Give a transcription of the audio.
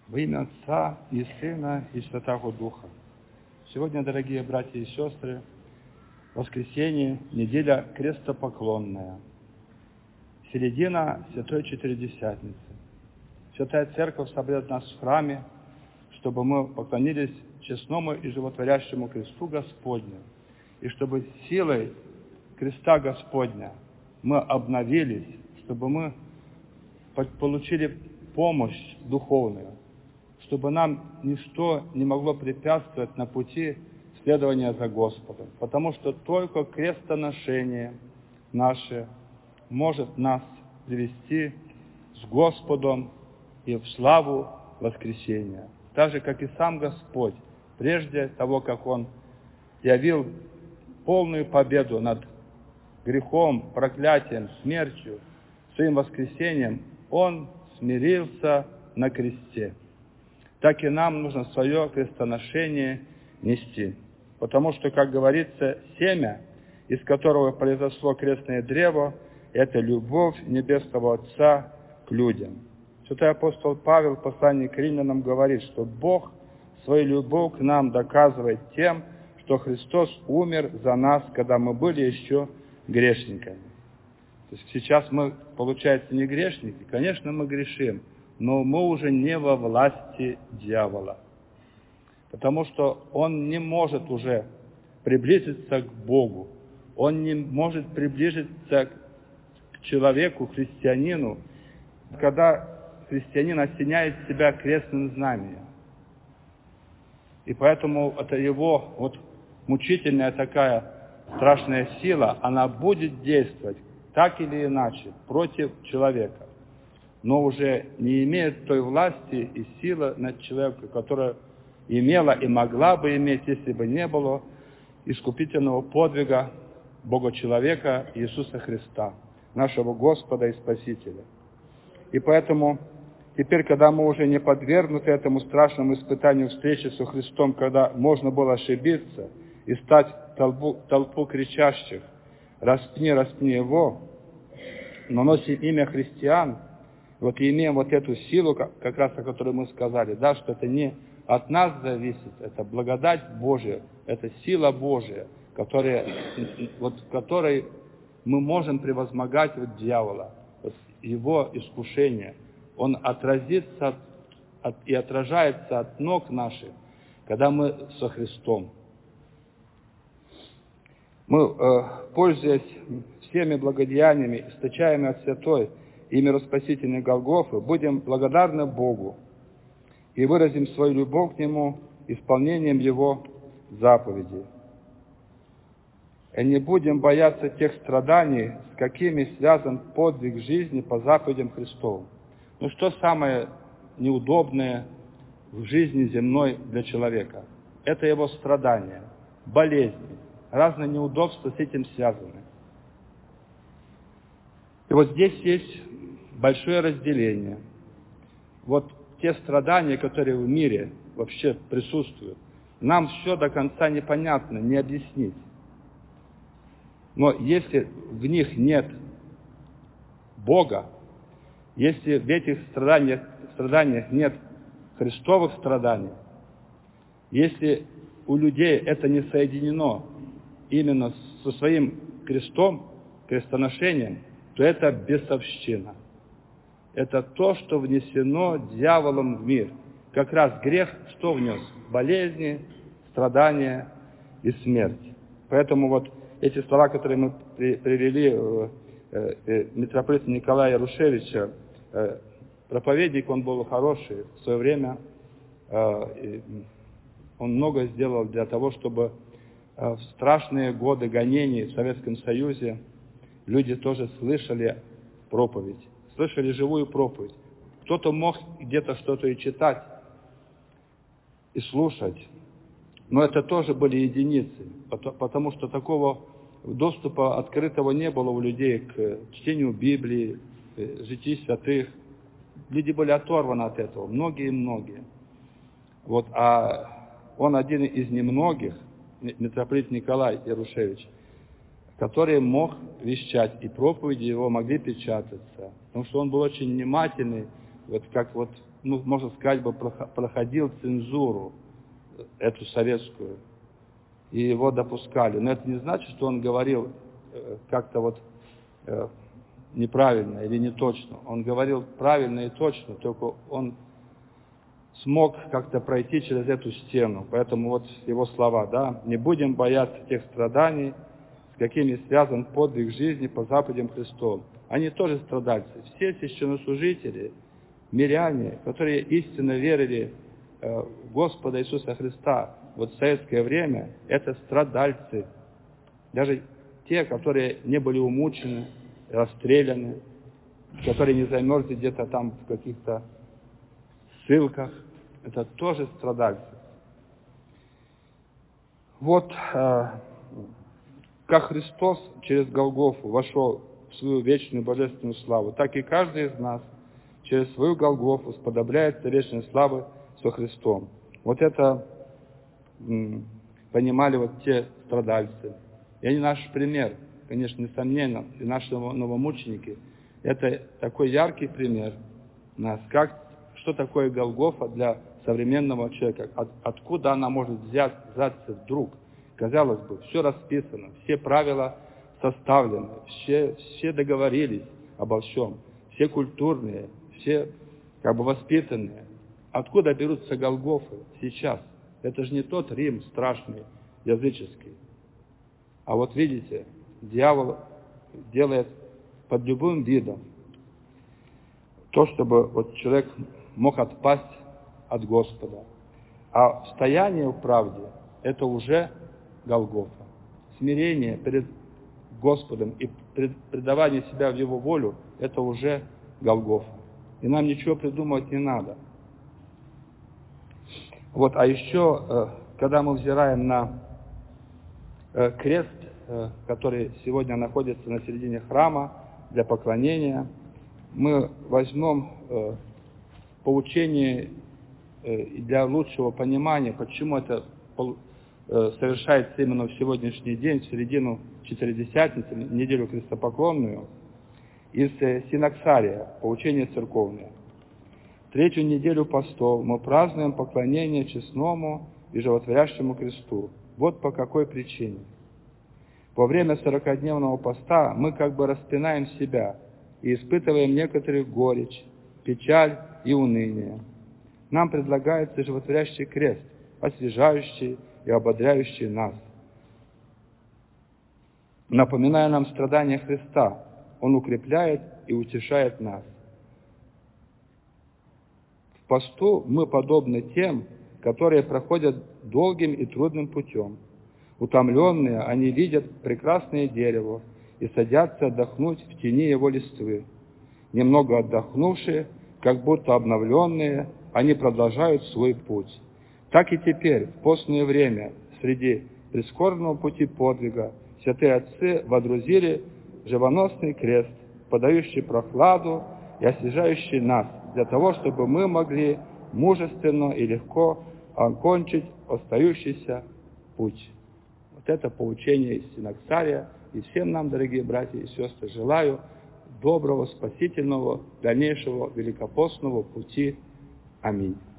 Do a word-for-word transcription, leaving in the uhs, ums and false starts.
Во имя Отца и Сына и Святого Духа. Сегодня, дорогие братья и сестры, воскресенье, неделя крестопоклонная, середина Святой Четыредесятницы. Святая Церковь соберет нас в храме, чтобы мы поклонились честному и животворящему кресту Господню, и чтобы силой креста Господня мы обновились, чтобы мы получили помощь духовную, чтобы нам ничто не могло препятствовать на пути следования за Господом, потому что только крестоношение наше может нас привести с Господом и в славу воскресения. Так же, как и сам Господь, прежде того, как Он явил полную победу над грехом, проклятием, смертью, своим воскресением, Он смирился на кресте. Так и нам нужно свое крестоношение нести. Потому что, как говорится, семя, из которого произошло крестное древо, это любовь Небесного Отца к людям. Святой апостол Павел в послании к Римлянам говорит, что Бог свою любовь к нам доказывает тем, что Христос умер за нас, когда мы были еще грешниками. То есть сейчас мы, получается, не грешники. Конечно, мы грешим, но мы уже не во власти дьявола. Потому что он не может уже приблизиться к Богу. Он не может приблизиться к человеку, христианину, когда христианин осеняет себя крестным знамением. И поэтому это его вот мучительная такая страшная сила, она будет действовать так или иначе против человека, но уже не имеет той власти и силы над человеком, которая имела и могла бы иметь, если бы не было искупительного подвига Бога-человека Иисуса Христа, нашего Господа и Спасителя. И поэтому теперь, когда мы уже не подвергнуты этому страшному испытанию встречи со Христом, когда можно было ошибиться и стать толпу, толпу кричащих «Распни, распни его», но носим имя христиан, вот и имеем вот эту силу, как, как раз о которой мы сказали, да, что это не от нас зависит, это благодать Божия, это сила Божия, которая, вот, которой мы можем превозмогать вот дьявола, вот его искушение. Он отразится от, от, и отражается от ног наших, когда мы со Христом. Мы, э, пользуясь всеми благодеяниями, источаемыми от святой и мироспасительной Голгофы, будем благодарны Богу и выразим свою любовь к Нему исполнением Его заповедей. И не будем бояться тех страданий, с какими связан подвиг жизни по заповедям Христовым. Ну что самое неудобное в жизни земной для человека? Это его страдания, болезни, разные неудобства с этим связаны. И вот здесь есть большое разделение. Вот те страдания, которые в мире вообще присутствуют, нам все до конца непонятно, не объяснить. Но если в них нет Бога, если в этих страданиях, страданиях нет христовых страданий, если у людей это не соединено именно со своим крестом, крестоношением, то это бесовщина. Это то, что внесено дьяволом в мир. Как раз грех что внес? Болезни, страдания и смерть. Поэтому вот эти слова, которые мы привели э, э, митрополита Николая Ярушевича, э, проповедник, он был хороший в свое время, э, он много сделал для того, чтобы э, в страшные годы гонений в Советском Союзе люди тоже слышали проповедь, слышали живую проповедь. Кто-то мог где-то что-то и читать, и слушать, но это тоже были единицы, потому что такого доступа открытого не было у людей к чтению Библии, житий святых. Люди были оторваны от этого, многие-многие. Вот, а он один из немногих, митрополит Николай Ярушевич, который мог вещать, и проповеди его могли печататься, потому что он был очень внимательный, вот как вот ну, можно сказать, бы проходил цензуру, эту советскую, и его допускали. Но это не значит, что он говорил как-то вот неправильно или не точно. Он говорил правильно и точно, только он смог как-то пройти через эту стену. Поэтому вот его слова, да, «Не будем бояться тех страданий, с какими связан подвиг жизни по заповедям Христовым». Они тоже страдальцы. Все священнослужители, миряне, которые истинно верили в Господа Иисуса Христа вот в советское время, это страдальцы. Даже те, которые не были умучены, расстреляны, которые не замерзли где-то там в каких-то ссылках, это тоже страдальцы. Вот э, как Христос через Голгофу вошел в свою вечную божественную славу, так и каждый из нас через свою Голгофу сподобляется вечной славы со Христом. Вот это м, понимали вот те страдальцы. И они наш пример, конечно, несомненно, и наши новомученики. Это такой яркий пример нас, как, что такое Голгофа для современного человека, от, откуда она может взять, взяться вдруг. Казалось бы, все расписано, все правила составлены, все, все договорились обо всем, все культурные, все как бы воспитанные. Откуда берутся Голгофы сейчас? Это же не тот Рим страшный, языческий. А вот видите, дьявол делает под любым видом то, чтобы вот человек мог отпасть от Господа. А стояние в правде – это уже Голгофа. Смирение перед Господом и предавание себя в Его волю – это уже Голгофа. И нам ничего придумывать не надо. Вот, а еще, когда мы взираем на крест, который сегодня находится на середине храма для поклонения, мы возьмем поучение для лучшего понимания, почему это совершается именно в сегодняшний день, в середину Четыредесятницы, неделю крестопоклонную, из Синаксария, поучение церковное. Третью неделю постов мы празднуем поклонение честному и животворящему кресту. Вот по какой причине. Во время сорокадневного поста мы как бы распинаем себя и испытываем некоторую горечь, печаль и уныние. Нам предлагается животворящий крест, освежающий и ободряющий нас. Напоминая нам страдания Христа, Он укрепляет и утешает нас. В посту мы подобны тем, которые проходят долгим и трудным путем. Утомленные, они видят прекрасное дерево и садятся отдохнуть в тени его листвы. Немного отдохнувшие, как будто обновленные, они продолжают свой путь. Так и теперь, в постное время, среди прискорбного пути подвига, святые отцы водрузили живоносный крест, подающий прохладу и освежающий нас, для того, чтобы мы могли мужественно и легко окончить остающийся путь. Вот это поучение из Синаксария. И всем нам, дорогие братья и сестры, желаю доброго, спасительного, дальнейшего великопостного пути. Аминь.